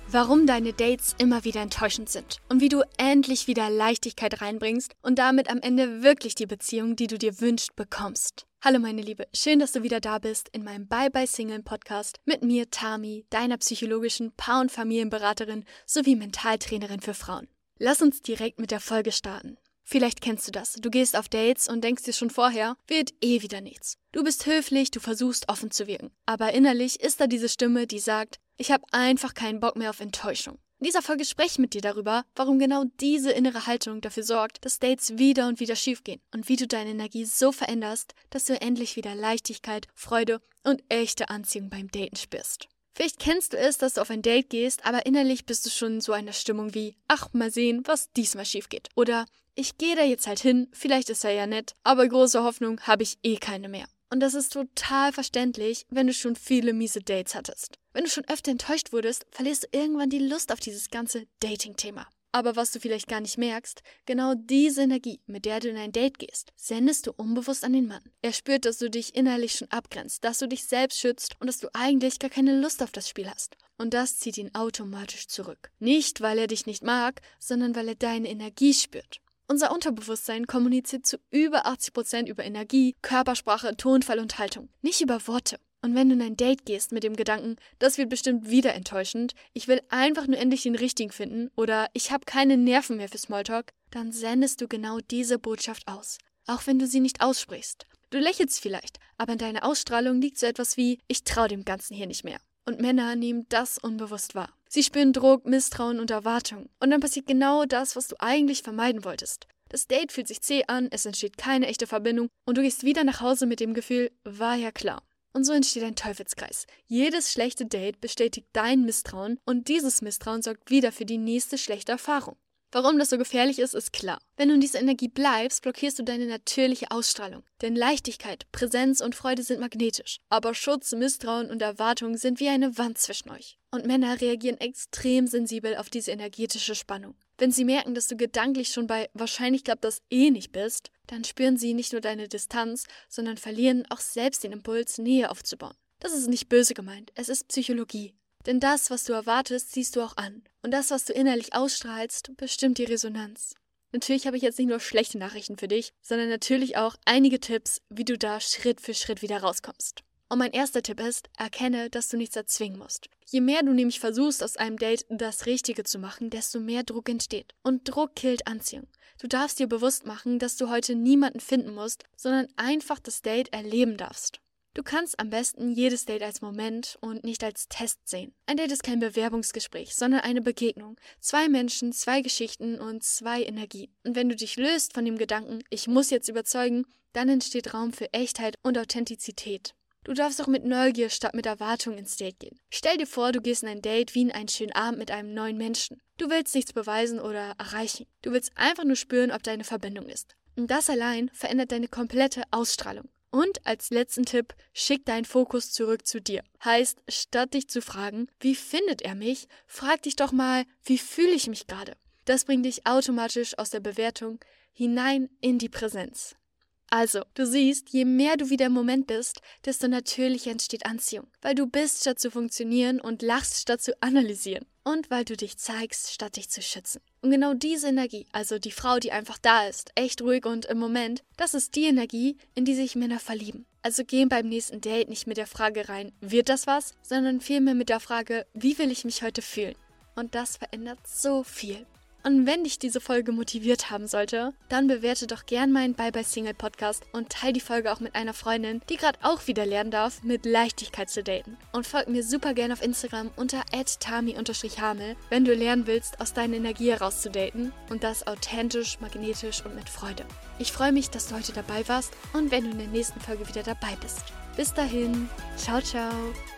warum deine Dates immer wieder enttäuschend sind und wie du endlich wieder Leichtigkeit reinbringst und damit am Ende wirklich die Beziehung, die du dir wünschst, bekommst. Hallo meine Liebe, schön, dass du wieder da bist in meinem Bye Bye Single Podcast mit mir, Tami, deiner psychologischen Paar- und Familienberaterin sowie Mentaltrainerin für Frauen. Lass uns direkt mit der Folge starten. Vielleicht kennst du das. Du gehst auf Dates und denkst dir schon vorher, wird wieder nichts. Du bist höflich, du versuchst offen zu wirken. Aber innerlich ist da diese Stimme, die sagt, ich habe einfach keinen Bock mehr auf Enttäuschung. In dieser Folge spreche ich mit dir darüber, warum genau diese innere Haltung dafür sorgt, dass Dates wieder und wieder schiefgehen und wie du deine Energie so veränderst, dass du endlich wieder Leichtigkeit, Freude und echte Anziehung beim Daten spürst. Vielleicht kennst du es, dass du auf ein Date gehst, aber innerlich bist du schon in so einer Stimmung wie, ach, mal sehen, was diesmal schief geht. Oder, ich gehe da jetzt halt hin, vielleicht ist er ja nett, aber große Hoffnung habe ich keine mehr. Und das ist total verständlich, wenn du schon viele miese Dates hattest. Wenn du schon öfter enttäuscht wurdest, verlierst du irgendwann die Lust auf dieses ganze Dating-Thema. Aber was du vielleicht gar nicht merkst, genau diese Energie, mit der du in ein Date gehst, sendest du unbewusst an den Mann. Er spürt, dass du dich innerlich schon abgrenzt, dass du dich selbst schützt und dass du eigentlich gar keine Lust auf das Spiel hast. Und das zieht ihn automatisch zurück. Nicht, weil er dich nicht mag, sondern weil er deine Energie spürt. Unser Unterbewusstsein kommuniziert zu über 80% über Energie, Körpersprache, Tonfall und Haltung, nicht über Worte. Und wenn du in ein Date gehst mit dem Gedanken, das wird bestimmt wieder enttäuschend, ich will einfach nur endlich den Richtigen finden oder ich habe keine Nerven mehr für Smalltalk, dann sendest du genau diese Botschaft aus, auch wenn du sie nicht aussprichst. Du lächelst vielleicht, aber in deiner Ausstrahlung liegt so etwas wie, ich traue dem Ganzen hier nicht mehr. Und Männer nehmen das unbewusst wahr. Sie spüren Druck, Misstrauen und Erwartung. Und dann passiert genau das, was du eigentlich vermeiden wolltest. Das Date fühlt sich zäh an, es entsteht keine echte Verbindung und du gehst wieder nach Hause mit dem Gefühl, war ja klar. Und so entsteht ein Teufelskreis. Jedes schlechte Date bestätigt dein Misstrauen und dieses Misstrauen sorgt wieder für die nächste schlechte Erfahrung. Warum das so gefährlich ist, ist klar. Wenn du in dieser Energie bleibst, blockierst du deine natürliche Ausstrahlung. Denn Leichtigkeit, Präsenz und Freude sind magnetisch. Aber Schutz, Misstrauen und Erwartung sind wie eine Wand zwischen euch. Und Männer reagieren extrem sensibel auf diese energetische Spannung. Wenn sie merken, dass du gedanklich schon bei wahrscheinlich klappt das nicht bist, dann spüren sie nicht nur deine Distanz, sondern verlieren auch selbst den Impuls, Nähe aufzubauen. Das ist nicht böse gemeint, es ist Psychologie. Denn das, was du erwartest, siehst du auch an. Und das, was du innerlich ausstrahlst, bestimmt die Resonanz. Natürlich habe ich jetzt nicht nur schlechte Nachrichten für dich, sondern natürlich auch einige Tipps, wie du da Schritt für Schritt wieder rauskommst. Und mein erster Tipp ist, erkenne, dass du nichts erzwingen musst. Je mehr du nämlich versuchst, aus einem Date das Richtige zu machen, desto mehr Druck entsteht. Und Druck killt Anziehung. Du darfst dir bewusst machen, dass du heute niemanden finden musst, sondern einfach das Date erleben darfst. Du kannst am besten jedes Date als Moment und nicht als Test sehen. Ein Date ist kein Bewerbungsgespräch, sondern eine Begegnung. 2 Menschen, 2 Geschichten und 2 Energien. Und wenn du dich löst von dem Gedanken, ich muss jetzt überzeugen, dann entsteht Raum für Echtheit und Authentizität. Du darfst auch mit Neugier statt mit Erwartung ins Date gehen. Stell dir vor, du gehst in ein Date wie in einen schönen Abend mit einem neuen Menschen. Du willst nichts beweisen oder erreichen. Du willst einfach nur spüren, ob da eine Verbindung ist. Und das allein verändert deine komplette Ausstrahlung. Und als letzten Tipp, schick deinen Fokus zurück zu dir. Heißt, statt dich zu fragen, wie findet er mich, frag dich doch mal, wie fühle ich mich gerade? Das bringt dich automatisch aus der Bewertung hinein in die Präsenz. Also, du siehst, je mehr du wieder im Moment bist, desto natürlicher entsteht Anziehung. Weil du bist, statt zu funktionieren und lachst, statt zu analysieren. Und weil du dich zeigst, statt dich zu schützen. Und genau diese Energie, also die Frau, die einfach da ist, echt ruhig und im Moment, das ist die Energie, in die sich Männer verlieben. Also geh beim nächsten Date nicht mit der Frage rein, wird das was? Sondern vielmehr mit der Frage, wie will ich mich heute fühlen? Und das verändert so viel. Und wenn dich diese Folge motiviert haben sollte, dann bewerte doch gern meinen Bye Bye Single Podcast und teile die Folge auch mit einer Freundin, die gerade auch wieder lernen darf, mit Leichtigkeit zu daten. Und folg mir super gern auf Instagram unter @tami_hamel, wenn du lernen willst, aus deiner Energie heraus zu daten und das authentisch, magnetisch und mit Freude. Ich freue mich, dass du heute dabei warst und wenn du in der nächsten Folge wieder dabei bist. Bis dahin, ciao, ciao.